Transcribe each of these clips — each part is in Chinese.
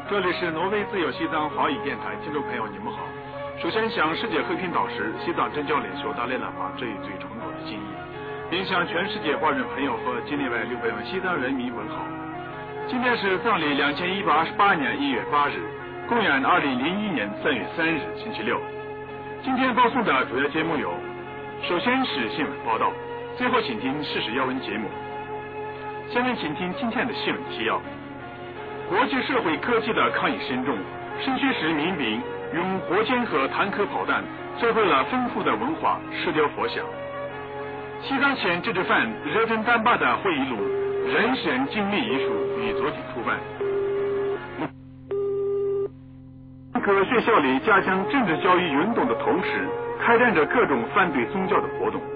这里是挪威自由西藏华语电台，听众朋友你们好。首先向世界和平导师、西藏真教领袖达赖喇嘛致以最崇高的敬意，并向全世界华人朋友和境内外600万西藏人民问好。今天是藏历2128年1月8日，公元2001年3月3日，星期六。今天播送的主要节目有：首先是新闻报道，最后请听事实要闻节目。下面请听今天的新闻提要。国际社会科技的抗议深重，深薛时民兵用火箭和坦克炮弹摧毁了丰富的文化，失掉佛像。西藏前政治犯热忱丹巴的回忆录《人生经历艺术》于昨天出版。各学校里加强政治教育运动的同时，开展着各种反对宗教的活动。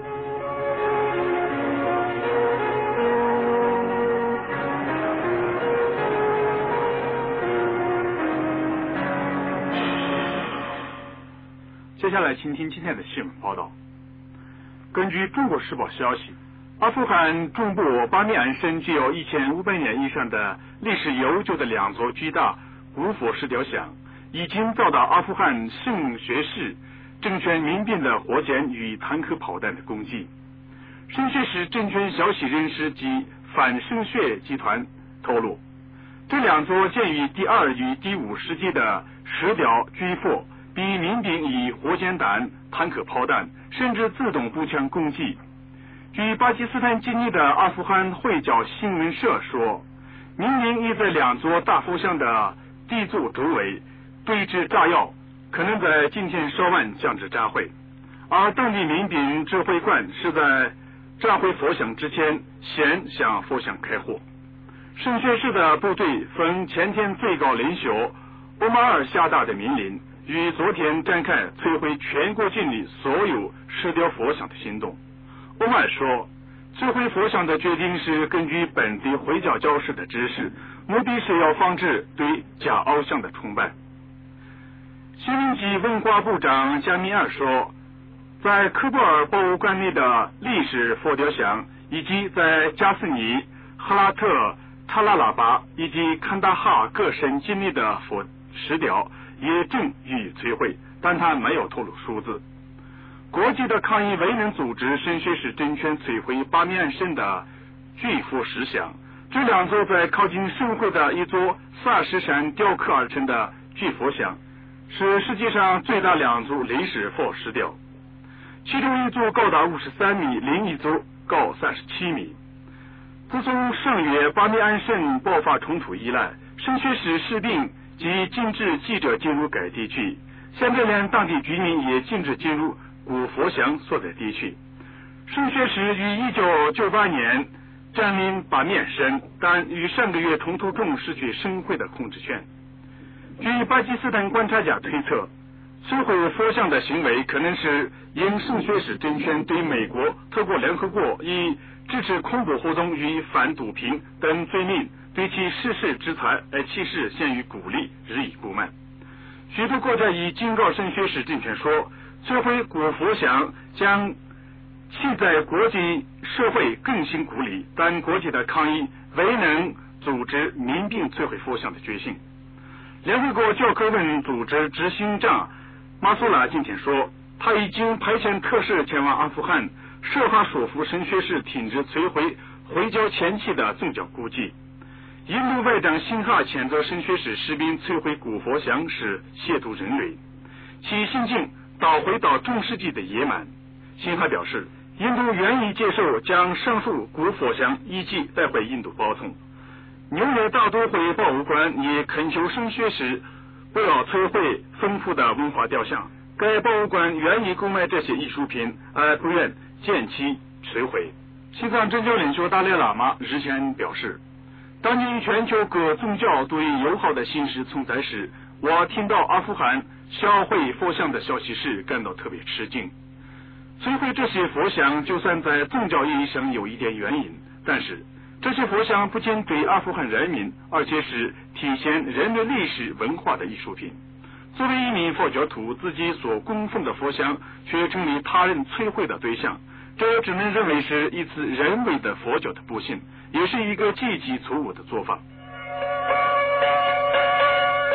接下来请听今天的新闻报道。根据中国时报消息，阿富汗中部巴米岸省具有1500年以上的历史悠久的2座巨大古佛石雕像，已经遭到阿富汗圣学士政权民兵的火箭与坦克炮弹的攻击。圣学士政权消息人士及反圣学集团透露，这2座建于第2与第5世纪的石雕巨佛比民兵以火箭弹、坦克炮弹甚至自动步枪攻击。据巴基斯坦境内的阿富汗会教新闻社说，民兵已在2座大佛像的地座周围堆置炸药，可能在今天稍晚将之炸毁。而当地民兵指挥官是在炸毁佛像之前先向佛像开火。圣学士的部队奉前天最高领袖欧马尔下达的命令，于昨天展开摧毁全国境内所有石雕佛像的行动。欧马尔说，摧毁佛像的决定是根据本地回教教士的指示，目的是要防止对假偶像的崇拜。新闻及文化部长加米尔说，在科布尔博物馆内的历史佛雕像，以及在加斯尼、哈拉特、塔拉拉巴以及坎大哈各省境内的佛石雕也正予以摧毁，但他没有透露数字。国际的抗议未能阻止圣学士政权摧毁巴米岸省的巨佛石像。这2座在靠近省会的一座萨什山雕刻而成的巨佛像，是世界上最大2座历史佛石雕，其中一座高达53米，另一座高37米。自从上月巴米岸省爆发冲突以来，圣学士士兵即禁止记者进入该地区，现在连当地居民也禁止进入古佛像所在地区。圣学士于1998年占领巴米岸省，但于上个月冲突中失去省会的控制权。据巴基斯坦观察家推测，摧毁佛像的行为可能是因圣学士政权对美国透过联合国以支持恐怖活动与反毒品等罪名对其实施制裁，而其实陷于鼓励日益不满。许多国家已警告圣学士政权说，摧毁古佛像将其在国际社会更新孤立，但国际的抗议未能阻止民兵摧毁佛像的决心。联合国教科文组织执行长马苏拉今天说，他已经派遣特使前往阿富汗，设法说服圣学士停止摧毁回教前期的宗教古迹。印度外长辛哈谴责圣学士士兵摧毁古佛像是亵渎人类，其行径倒回到中世纪的野蛮。辛哈表示，印度愿意接受将上述古佛像遗迹带回印度保存。纽约大都会博物馆也恳求圣学士不要摧毁丰富的文化雕像，该博物馆愿意购买这些艺术品，而不愿见其摧毁。西藏真教领袖达赖喇嘛日前表示，当今全球各宗教对友好的形式存在时，我听到阿富汗销毁佛像的消息时感到特别吃惊。摧毁这些佛像就算在宗教意义上有一点原因，但是这些佛像不仅对阿富汗人民，而且是体现人类历史文化的艺术品。作为一名佛教徒，自己所供奉的佛像却成为他人摧毁的对象，这只能认为是一次人为的佛教的不幸，也是一个极其错误的做法。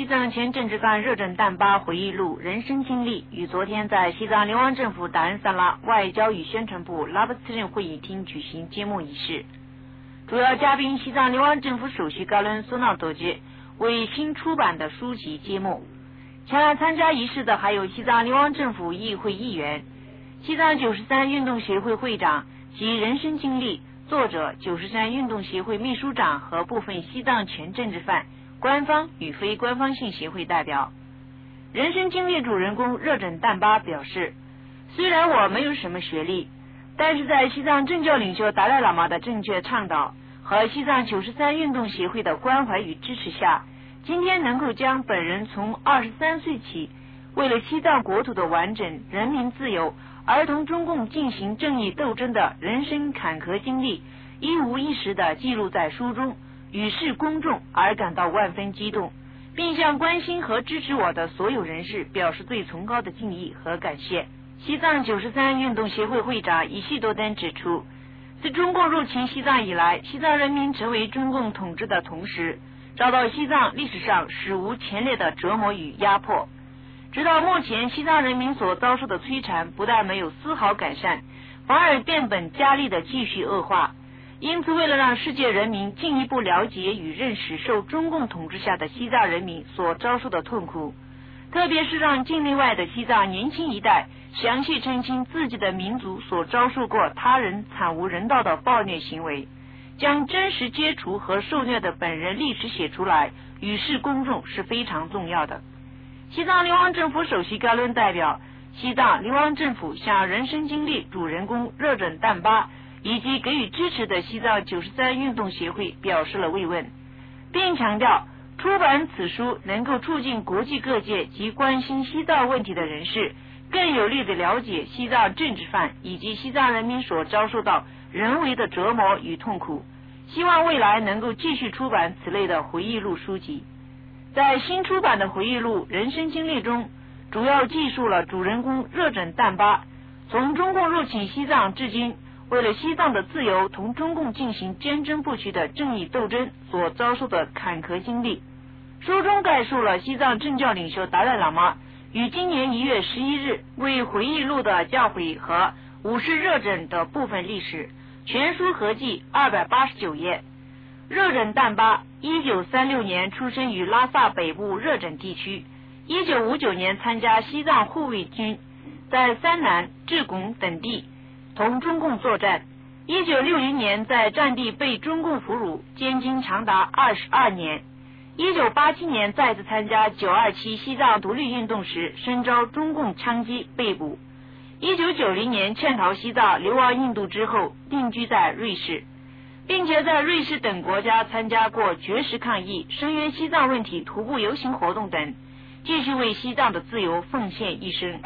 藏前政治犯热枕淡巴回忆录人生经历于昨天在西藏联邦政府达恩萨拉外交与宣传部拉布斯镇会议厅举行揭幕仪式。主要嘉宾西藏联邦政府首席高伦苏纳多杰为新出版的书籍揭幕。前来参加仪式的还有西藏联邦政府议会议员、西藏93运动协会会长及人生经历作者93运动协会秘书长和部分西藏前政治犯官方与非官方性协会代表。人生经历主人公热枕淡巴表示，虽然我没有什么学历，但是在西藏政教领袖达赖喇嘛的正确倡导和西藏93运动协会的关怀与支持下，今天能够将本人从23岁起为了西藏国土的完整、人民自由而同中共进行正义斗争的人生坎坷经历一五一十地记录在书中，与世公众而感到万分激动，并向关心和支持我的所有人士表示最崇高的敬意和感谢。西藏93运动协会会长伊西多登指出，自中共入侵西藏以来，西藏人民成为中共统治的同时，遭到西藏历史上史无前例的折磨与压迫。直到目前，西藏人民所遭受的摧残不但没有丝毫改善，反而变本加厉的继续恶化。因此，为了让世界人民进一步了解与认识受中共统治下的西藏人民所遭受的痛苦，特别是让境内外的西藏年轻一代详细澄清自己的民族所遭受过他人惨无人道的暴虐行为，将真实接触和受虐的本人历史写出来，与世公众是非常重要的。西藏联邦政府首席高伦代表西藏联邦政府向人生经历主人公热枕淡巴以及给予支持的西藏93运动协会表示了慰问，并强调出版此书能够促进国际各界及关心西藏问题的人士更有力地了解西藏政治犯以及西藏人民所遭受到人为的折磨与痛苦，希望未来能够继续出版此类的回忆录书籍。在新出版的回忆录人生经历中，主要记述了主人公热枕淡巴从中共入侵西藏至今，为了西藏的自由同中共进行坚贞不屈的正义斗争所遭受的坎坷经历。书中概述了西藏政教领袖达赖喇嘛于今年1月11日为回忆录的教诲和武士热枕的部分历史，全书合计289页。热枕淡巴1936年出生于拉萨北部热枕地区，1959年参加西藏护卫军，在三南、智拱等地同中共作战。1960年在战地被中共俘虏，监禁长达22年。1987年再次参加927西藏独立运动时，深遭中共枪击被捕。1990年潜逃西藏，流亡印度之后定居在瑞士，并且在瑞士等国家参加过绝食抗议、声援西藏问题徒步游行活动等，继续为西藏的自由奉献一生。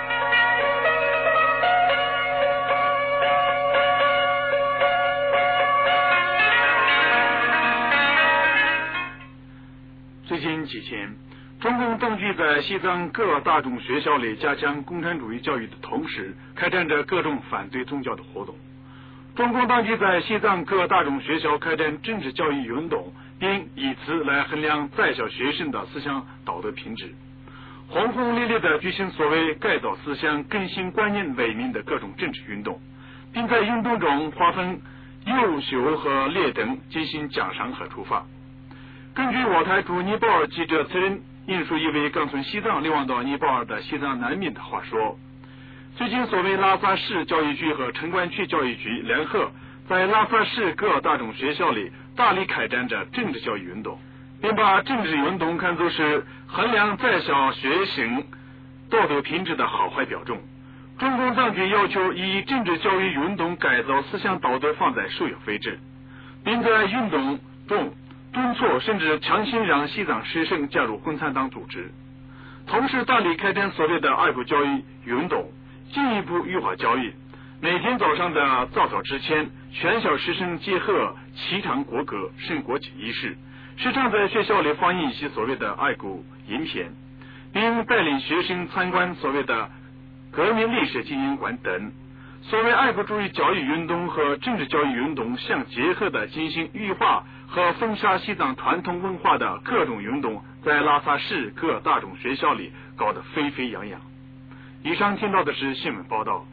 最近几天，中共当局在西藏各大众学校里加强共产主义教育的同时，开展着各种反对宗教的活动。中共当局在西藏各大众学校开展政治教育运动，并以此来衡量在校学生的思想道德品质，轰轰烈烈地举行所谓改造思想、更新观念为名的各种政治运动，并在运动中划分优秀和劣等进行奖赏和处罚。根据我台驻尼泊尔记者此人引述一位刚从西藏流亡到尼泊尔的西藏难民的话说，最近所谓拉萨市教育局和城关区教育局联合在拉萨市各大众学校里大力开展着政治教育运动，并把政治运动看作是衡量在校学生道德品质的好坏标准。中共当局要求以政治教育运动改造思想道德放在首要位置，并在运动中敦促甚至强行让西藏师生加入共产党组织，同时大力开展所谓的爱国教育运动，进一步优化教育。每天早上的早操之前，全校师生结合齐唱国歌、升国旗仪式，时常在学校里放映一些所谓的爱国影片，并带领学生参观所谓的革命历史纪念馆等。 所谓爱国主义教育运动和政治教育运动相结合的进行异化和封杀西藏传统文化的各种运动，在拉萨市各大中学校里搞得沸沸扬扬。以上听到的是新闻报道。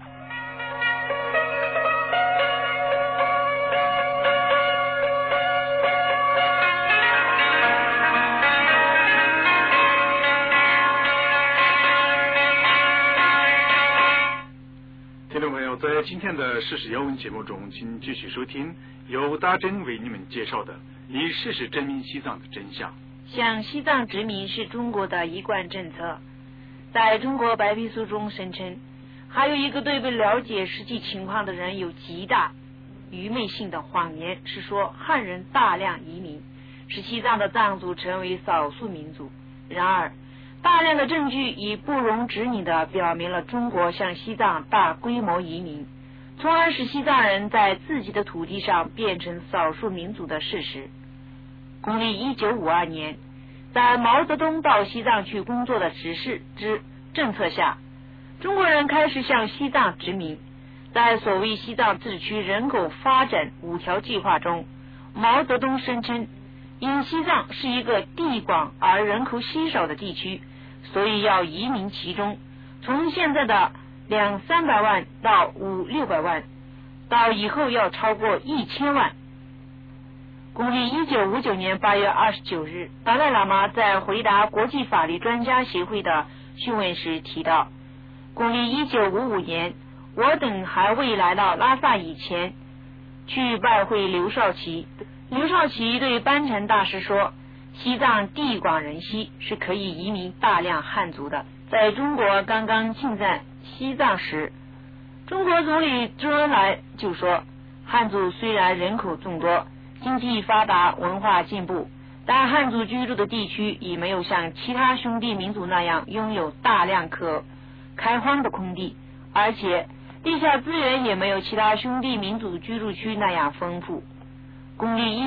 听众朋友，在今天的事实要闻节目中，请继续收听由大珍为你们介绍的以事实证明西藏的真相。 向西藏殖民是中国的一贯政策。在中国白皮书中声称，还有一个对不了解实际情况的人有极大愚昧性的谎言，是说汉人大量移民，使西藏的藏族成为少数民族。然而大量的证据已不容置疑地表明了中国向西藏大规模移民，从而使西藏人在自己的土地上变成少数民族的事实。公历1952年，在毛泽东到西藏去工作的指示之政策下，中国人开始向西藏殖民。在所谓西藏自治区人口发展5条计划中，毛泽东声称，因西藏是一个地广而人口稀少的地区，所以要移民其中，从现在的200-300万到500-600万，到以后要超过1000万。公历1959年8月29日，达赖喇嘛在回答国际法律专家协会的询问时提到，公历1955年，我等还未来到拉萨以前，去拜会刘少奇。刘少奇对班禅大师说，西藏地广人稀，是可以移民大量汉族的。在中国刚刚进占西藏时，中国总理周恩来就说，汉族虽然人口众多，经济发达，文化进步，但汉族居住的地区已没有像其他兄弟民族那样拥有大量可开荒的空地，而且地下资源也没有其他兄弟民族居住区那样丰富。公历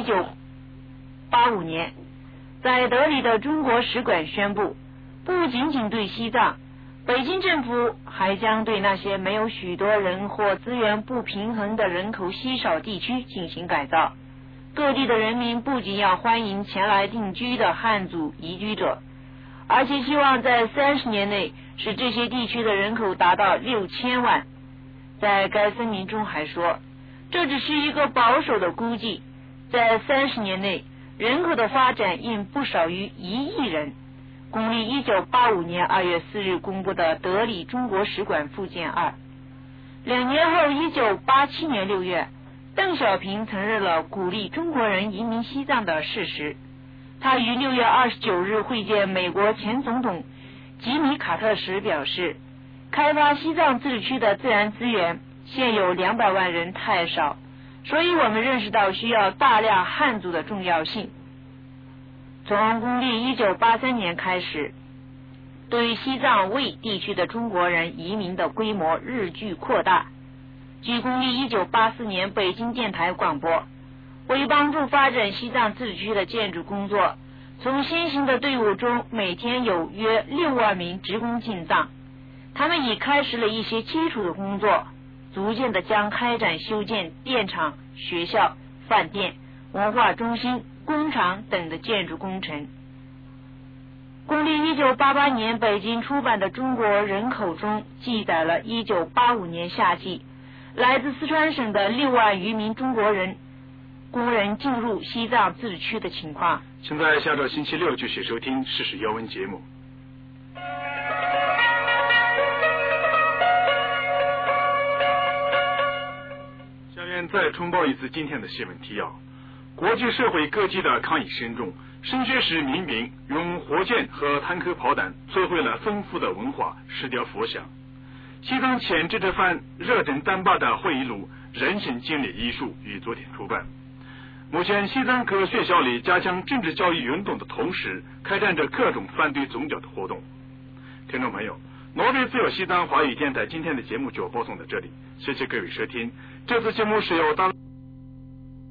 1985年，在德里的中国使馆宣布，不仅仅对西藏，北京政府还将对那些没有许多人或资源不平衡的人口稀少地区进行改造。各地的人民不仅要欢迎前来定居的汉族移居者，而且希望在30年内使这些地区的人口达到6000万。在该声明中还说，这只是一个保守的估计，在30年内人口的发展应不少于1亿人。公历1985年2月4日公布的德里中国使馆附件2。2年后1987年6月，邓小平承认了鼓励中国人移民西藏的事实。他于6月29日会见美国前总统吉米·卡特时表示，开发西藏自治区的自然资源，现有200万人太少，所以我们认识到需要大量汉族的重要性。从公历1983年开始，对西藏卫地区的中国人移民的规模日趋扩大。据公历1984年北京电台广播，为帮助发展西藏自治区的建筑工作，从先行的队伍中每天有约6万名职工进藏，他们已开始了一些基础的工作，逐渐地将开展修建电厂、学校、饭店、文化中心、工厂等的建筑工程。公历1988年北京出版的中国人口中记载了1985年夏季来自四川省的6万余名中国人工人进入西藏自治区的情况。 请在下周星期六继续收听事实要闻节目。下面再重报一次今天的新闻提要。国际社会各界的抗议声中，深圳市民兵用火箭和坦克炮弹摧毁了丰富的文化，失掉佛像。西藏前知识犯热振丹巴的回忆录《人生经历艺术》于昨天出版。目前西藏各学校里加强政治教育运动的同时，开展着各种反对宗教的活动。听众朋友，挪威自由西藏华语电台今天的节目就播送到这里，谢谢各位收听。这次节目是由大